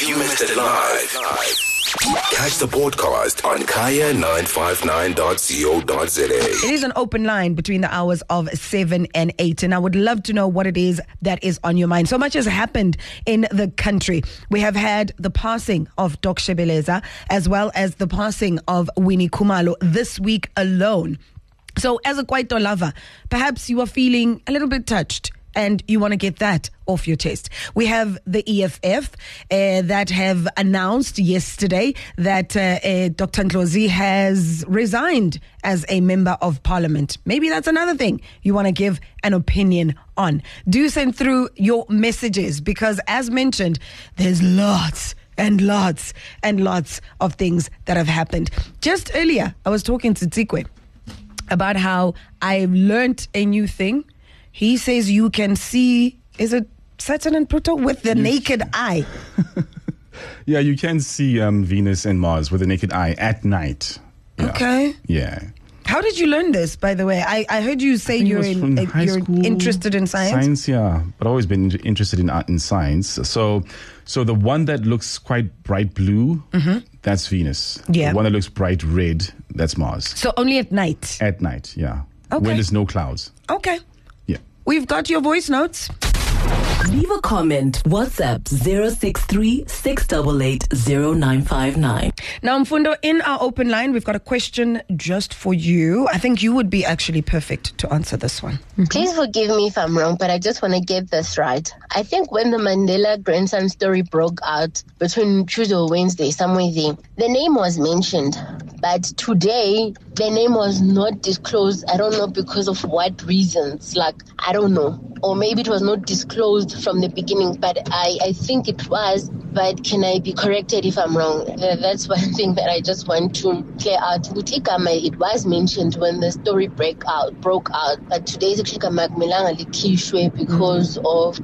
If you missed it live, catch the podcast on kaya959.co.za. It is an open line between the hours of 7 and 8, and I would love to know what it is that is on your mind. So much has happened in the country. We have had the passing of Doc Shebeleza, as well as the passing of Winnie Khumalo this week alone. So as a Kwaito lover, perhaps you are feeling a little bit touched and you want to get that off your chest. We have the EFF that have announced yesterday that Dr. Ndlozi has resigned as a member of parliament. Maybe that's another thing you want to give an opinion on. Do send through your messages because, as mentioned, there's lots and lots and lots of things that have happened. Just earlier, I was talking to Tsikwe about how I've learned a new thing. He says you can see, is it Saturn and Pluto with the naked eye? Yeah, you can see Venus and Mars with the naked eye at night. Yeah. Okay. Yeah. How did you learn this, by the way? I heard you say you're interested in science. Science, yeah. But I've always been interested in art and science. So the one that looks quite bright blue, that's Venus. Yeah. The one that looks bright red, that's Mars. So only at night? At night, yeah. Okay. When there's no clouds. Okay. Yeah. We've got your voice notes. Leave a comment. WhatsApp 063-688-0959. Now, Mfundo, in our open line, we've got a question just for you. I think you would be actually perfect to answer this one. Please forgive me if I'm wrong, but I just want to get this right. I think when the Mandela grandson story broke out between Tuesday or Wednesday, somewhere there, the name was mentioned. But today, the name was not disclosed. I don't know because of what reasons. I don't know. Or maybe it was not disclosed from the beginning, but I think it was. But can I be corrected if I'm wrong? That's one thing that I just want to clear out. Butikama, it was mentioned when the story broke out. But today's actually Milanga Likishwe because of,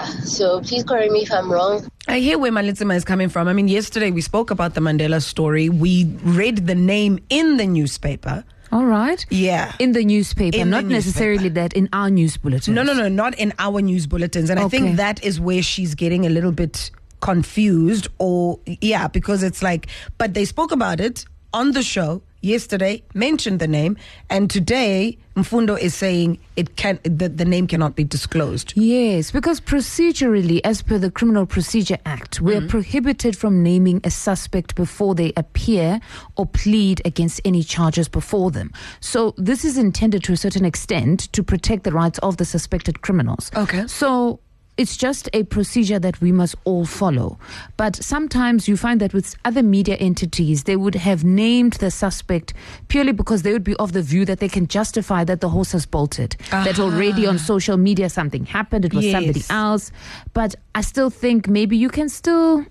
So please correct me if I'm wrong. I hear where Malitsima is coming from. I mean, yesterday we spoke about the Mandela story. We read the name in the newspaper. All right. Yeah. In the newspaper, not necessarily that in our news bulletins. No, not in our news bulletins. And I think that is where she's getting a little bit confused because it's but they spoke about it on the show yesterday, mentioned the name, and today Mfundo is saying the name cannot be disclosed. Yes, because procedurally, as per the Criminal Procedure Act, we are prohibited from naming a suspect before they appear or plead against any charges before them. So this is intended to a certain extent to protect the rights of the suspected criminals. Okay. So it's just a procedure that we must all follow. But sometimes you find that with other media entities, they would have named the suspect purely because they would be of the view that they can justify that the horse has bolted. That already on social media something happened, it was somebody else. But I still think maybe you can still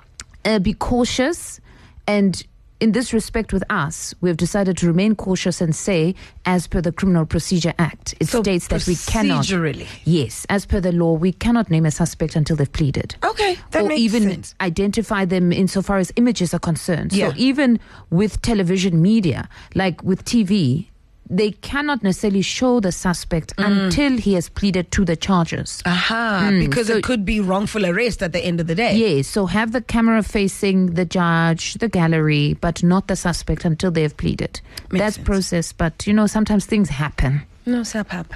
be cautious, and in this respect with us, we've decided to remain cautious and say, as per the Criminal Procedure Act, it states that we cannot. Procedurally? Yes, as per the law, we cannot name a suspect until they've pleaded. Okay, that makes even sense. Identify them insofar as images are concerned. Yeah. So even with television media, like with TV, they cannot necessarily show the suspect until he has pleaded to the charges. Because it could be wrongful arrest at the end of the day. Yes, so have the camera facing the judge, the gallery, but not the suspect until they have pleaded. That's process, but sometimes things happen. No, Sapap.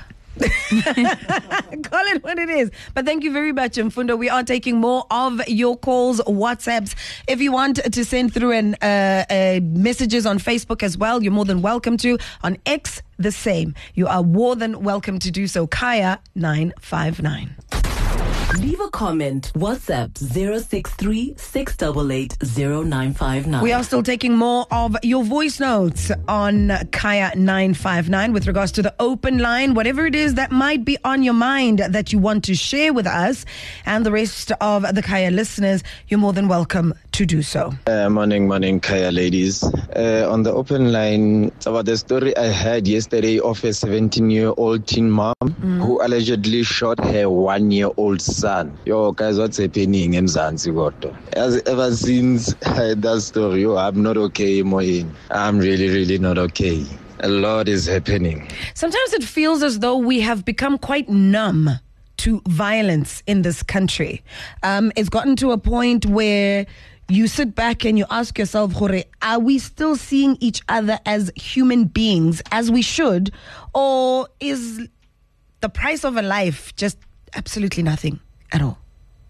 Call it what it is. But thank you very much, Mfundo. We are taking more of your calls, WhatsApps. If you want to send through messages on Facebook as well, you're more than welcome to. On X, the same. You are more than welcome to do so. Kaya959. Leave a comment. WhatsApp 063-688-0959. We are still taking more of your voice notes on Kaya 959 with regards to the open line, whatever it is that might be on your mind that you want to share with us and the rest of the Kaya listeners, you're more than welcome to do so. Morning, Kaya ladies. On the open line, it's about the story I heard yesterday of a 17-year-old teen mom who allegedly shot her 1-year-old son. Yo, guys, what's happening in Zanzibar? Ever since I heard that story, I'm not okay, Moin. I'm really, really not okay. A lot is happening. Sometimes it feels as though we have become quite numb to violence in this country. It's gotten to a point where you sit back and you ask yourself, Hore, are we still seeing each other as human beings as we should? Or is the price of a life just absolutely nothing at all?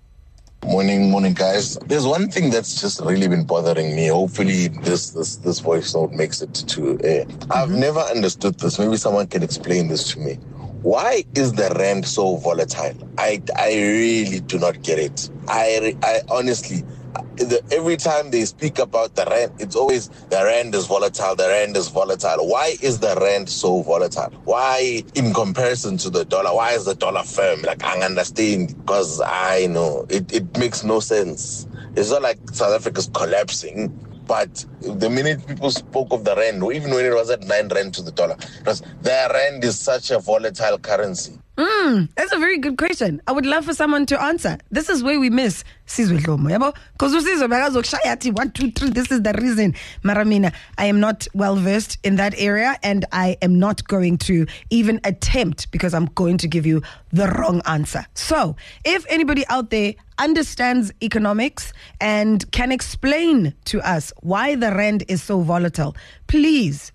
Morning, guys. There's one thing that's just really been bothering me. Hopefully this voice note makes it to air. I've never understood this. Maybe someone can explain this to me. Why is the rand so volatile? I really do not get it. I honestly, every time they speak about the rand, it's always the rand is volatile, the rand is volatile. Why is the rand so volatile? Why, in comparison to the dollar, why is the dollar firm? Like, I understand, because I know it makes no sense. It's not like South Africa's collapsing, but the minute people spoke of the rand, or even when it was at 9 rand to the dollar, because the rand is such a volatile currency. That's a very good question. I would love for someone to answer. This is where we miss Sizwe Dlomo, yabo? Because Sizwe bekazokushaya athi 1, 2, 3. This is the reason. Maramina, I am not well versed in that area, and I am not going to even attempt, because I'm going to give you the wrong answer. So, if anybody out there understands economics and can explain to us why the rand is so volatile, please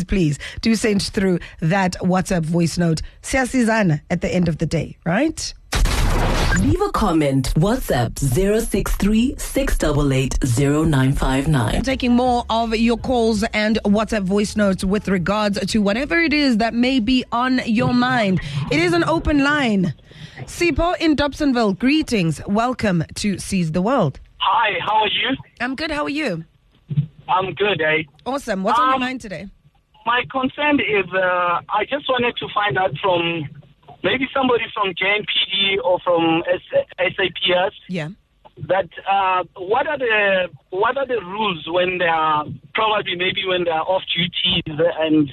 do send through that WhatsApp voice note. Siyasizana at the end of the day, right? Leave a comment. WhatsApp 063 688 0959. I'm taking more of your calls and WhatsApp voice notes with regards to whatever it is that may be on your mind. It is an open line. Sipho in Dobsonville, greetings. Welcome to Seize the World. Hi, how are you? I'm good. How are you? I'm good, eh? Awesome. What's on your mind today? My concern is I just wanted to find out from maybe somebody from JNPD or from SAPS. Yeah. That what are the rules when they are maybe when they are off duty and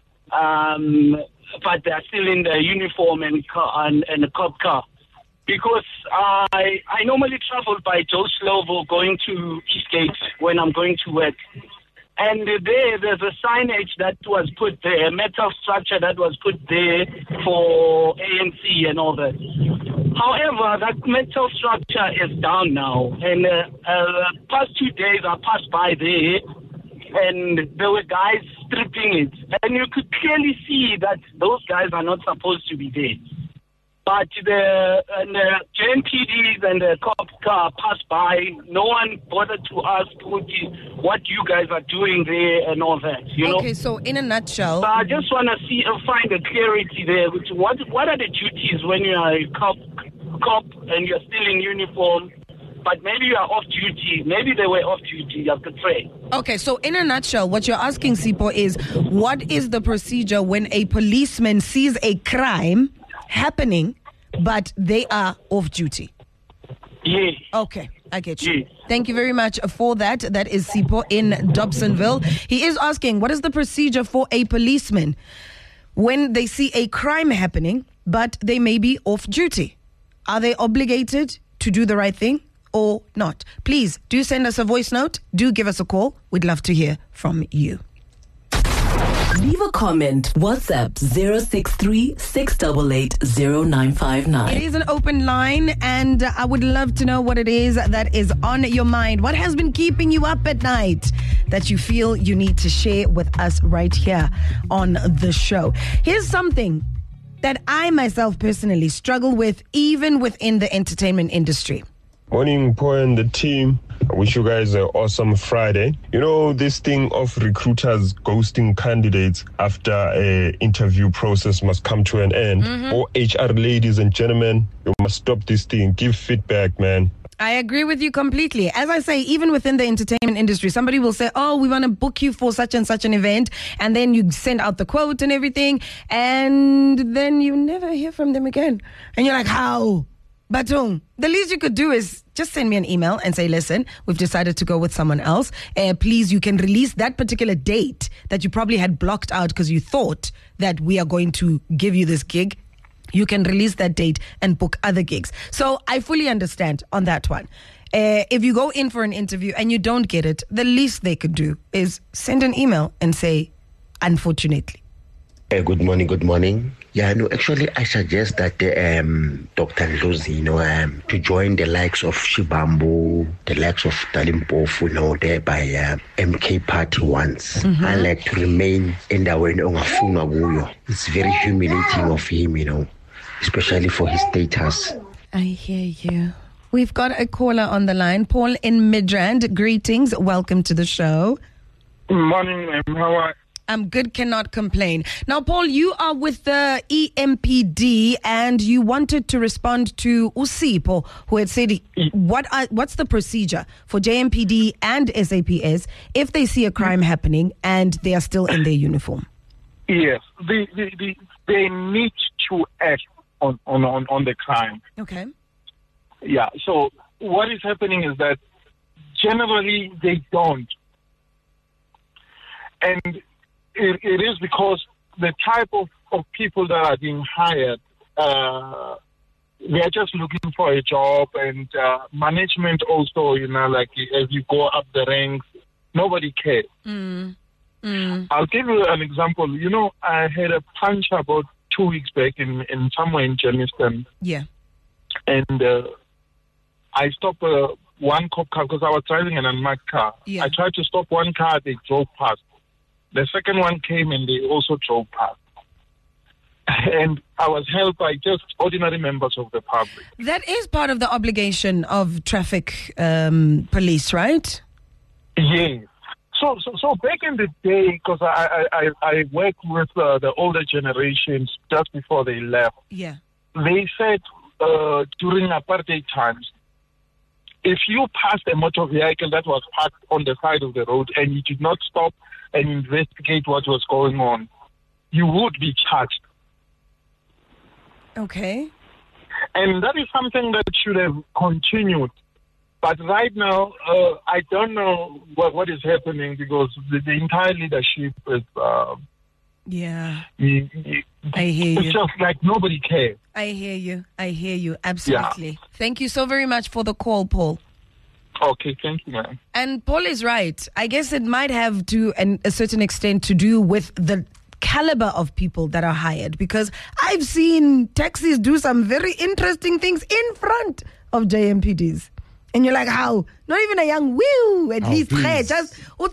but they are still in the uniform and a cop car? Because I normally travel by Joe Slovo going to Eastgate when I'm going to work. And there's a signage that was put there, a metal structure that was put there for ANC and all that. However, that metal structure is down now. And past 2 days I passed by there, and there were guys stripping it. And you could clearly see that those guys are not supposed to be there. But the JNPDs and the cop car passed by. No one bothered to ask what you guys are doing there and all that. You know. Okay, so in a nutshell, so I just want to find a clarity there. What are the duties when you are a cop and you're still in uniform? But maybe you are off duty. Maybe they were off duty. You have to train. Okay, so in a nutshell, what you're asking, Sipho, is what is the procedure when a policeman sees a crime happening, but they are off duty? Yeah. Okay, I get you. Yeah. Thank you very much for that. That is Sipho in Dobsonville. He is asking, what is the procedure for a policeman when they see a crime happening, but they may be off duty? Are they obligated to do the right thing or not? Please do send us a voice note. Do give us a call. We'd love to hear from you. Leave a comment. WhatsApp 063 688 0959. It is an open line, and I would love to know what it is that is on your mind. What has been keeping you up at night that you feel you need to share with us right here on the show? Here's something that I myself personally struggle with, even within the entertainment industry. Morning, Po and the team. I wish you guys an awesome Friday. You know, this thing of recruiters ghosting candidates after an interview process must come to an end. Oh, HR ladies and gentlemen, you must stop this thing. Give feedback, man. I agree with you completely. As I say, even within the entertainment industry, somebody will say, oh, we want to book you for such and such an event. And then you send out the quote and everything. And then you never hear from them again. And you're like, how? But the least you could do is just send me an email and say, listen, we've decided to go with someone else. Please, you can release that particular date that you probably had blocked out because you thought that we are going to give you this gig. You can release that date and book other gigs. So I fully understand on that one. If you go in for an interview and you don't get it, the least they could do is send an email and say, unfortunately. Good morning. Yeah, no, actually, I suggest that Dr. Ndlozi, to join the likes of Shibambo, the likes of Dalimpofu, there by MK Party once. I like to remain in the way of It's very humiliating of him, especially for his status. I hear you. We've got a caller on the line. Paul in Midrand. Greetings. Welcome to the show. Morning, ma'am. How are you? I'm good, cannot complain. Now, Paul, you are with the EMPD and you wanted to respond to Usipo, who had said, what's the procedure for JMPD and SAPS if they see a crime happening and they are still in their uniform? Yes, they need to act on the crime. Okay. Yeah, so what is happening is that generally they don't. And it is because the type of people that are being hired, they're just looking for a job, and management also, like as you go up the ranks, nobody cares. I'll give you an example. I had a punch about 2 weeks back in somewhere in Germiston. Yeah. And I stopped one cop car because I was driving an unmarked car. Yeah. I tried to stop one car, they drove past. The second one came and they also drove past. And I was held by just ordinary members of the public. That is part of the obligation of traffic police, right? Yes. So back in the day, because I worked with the older generations just before they left. Yeah. They said during apartheid times, if you passed a motor vehicle that was parked on the side of the road and you did not stop and investigate what was going on, you would be charged. Okay. And that is something that should have continued. But right now, I don't know what is happening because the entire leadership is... yeah. I hear you. It's just like nobody cares. I hear you. Absolutely. Yeah. Thank you so very much for the call, Paul. Okay, thank you, ma'am. And Paul is right. I guess it might have to a certain extent to do with the caliber of people that are hired, because I've seen taxis do some very interesting things in front of JMPDs. And you're like, how? Not even a young wheel, at least just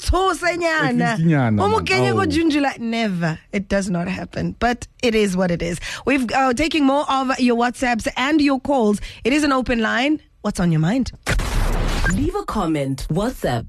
never. It does not happen. But it is what it is. We've taking more of your WhatsApps and your calls. It is an open line. What's on your mind? Leave a comment. WhatsApp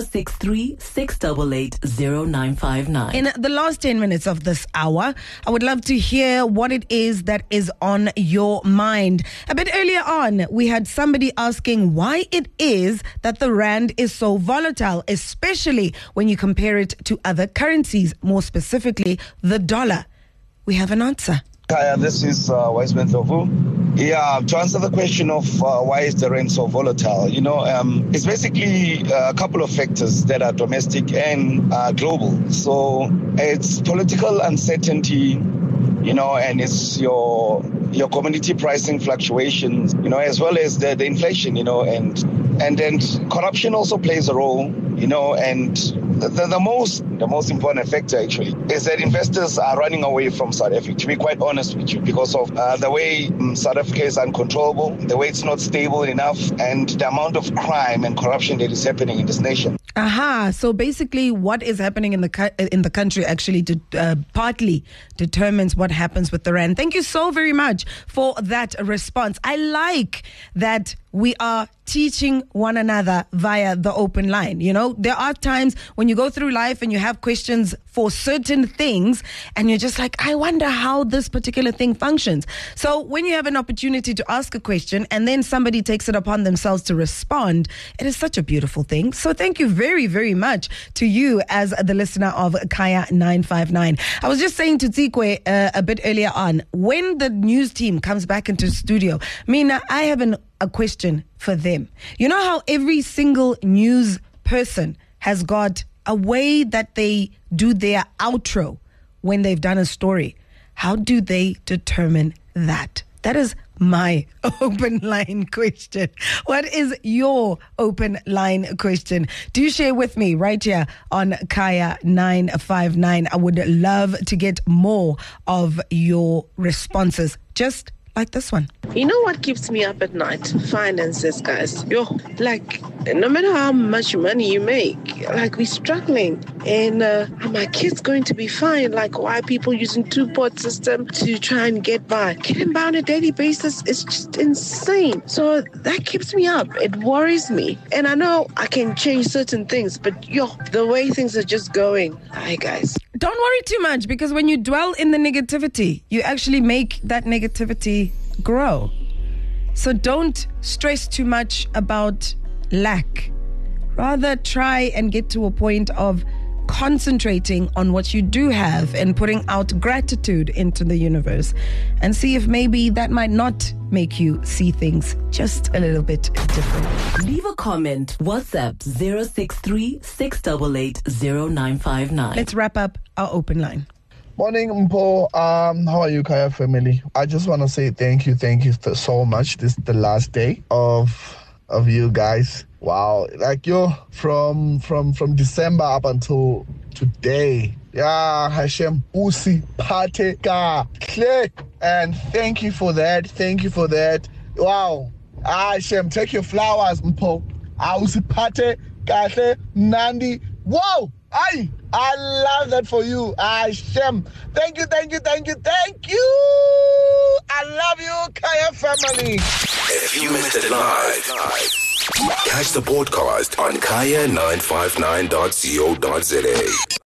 063-688-0959. In the last 10 minutes of this hour, I would love to hear what it is that is on your mind. A bit earlier on, we had somebody asking why it is that the rand is so volatile, especially when you compare it to other currencies, more specifically the dollar. We have an answer. Hi, this is Wiseman Thovu. Yeah, to answer the question of why is the rand so volatile, it's basically a couple of factors that are domestic and global. So it's political uncertainty, and it's your commodity pricing fluctuations, as well as the inflation, and then corruption also plays a role, and the most important factor actually is that investors are running away from South Africa, to be quite honest with you, because of the way South Africa is uncontrollable, the way it's not stable enough, and the amount of crime and corruption that is happening in this nation. So basically what is happening in the country actually partly determines what happens with the rand. Thank you so very much for that response. I like that we are teaching one another via the open line. There are times when you go through life and you have questions for certain things and you're just like, I wonder how this particular thing functions. So when you have an opportunity to ask a question and then somebody takes it upon themselves to respond, it is such a beautiful thing. So thank you very, very much to you as the listener of Kaya 959. I was just saying to Tsikwe a bit earlier on, when the news team comes back into studio, Mina, I have a question for them. You know how every single news person has got a way that they do their outro when they've done a story? How do they determine that? That is my open line question? What is your open line question? Do share with me right here on Kaya 959. I would love to get more of your responses, just like this one. You know what keeps me up at night? Finances, guys. Like, no matter how much money you make, like, we're struggling. And are my kids going to be fine? Like, why are people using two-pot system to try and get by? Getting by on a daily basis is just insane. So that keeps me up. It worries me. And I know I can change certain things, but the way things are just going. Hi, guys. Don't worry too much, because when you dwell in the negativity, you actually make that negativity grow. So don't stress too much about lack. Rather try and get to a point of concentrating on what you do have and putting out gratitude into the universe, and see if maybe that might not make you see things just a little bit different. Leave a comment. WhatsApp 063 688 0959. Let's wrap up our open line. Morning, Mpo. How are you, Kaya family? I just want to say thank you so much. This is the last day of you guys. Wow, like from December up until today. Yeah, Hashem Usi Pate Ka Kle. And thank you for that. Wow. Hashem, take your flowers, Mpo. Usi Pate Ka Nandi. Wow. I love that for you. Hashem. Thank you. I love you, Kaya family. If you missed it live, catch the podcast on kaya959.co.za.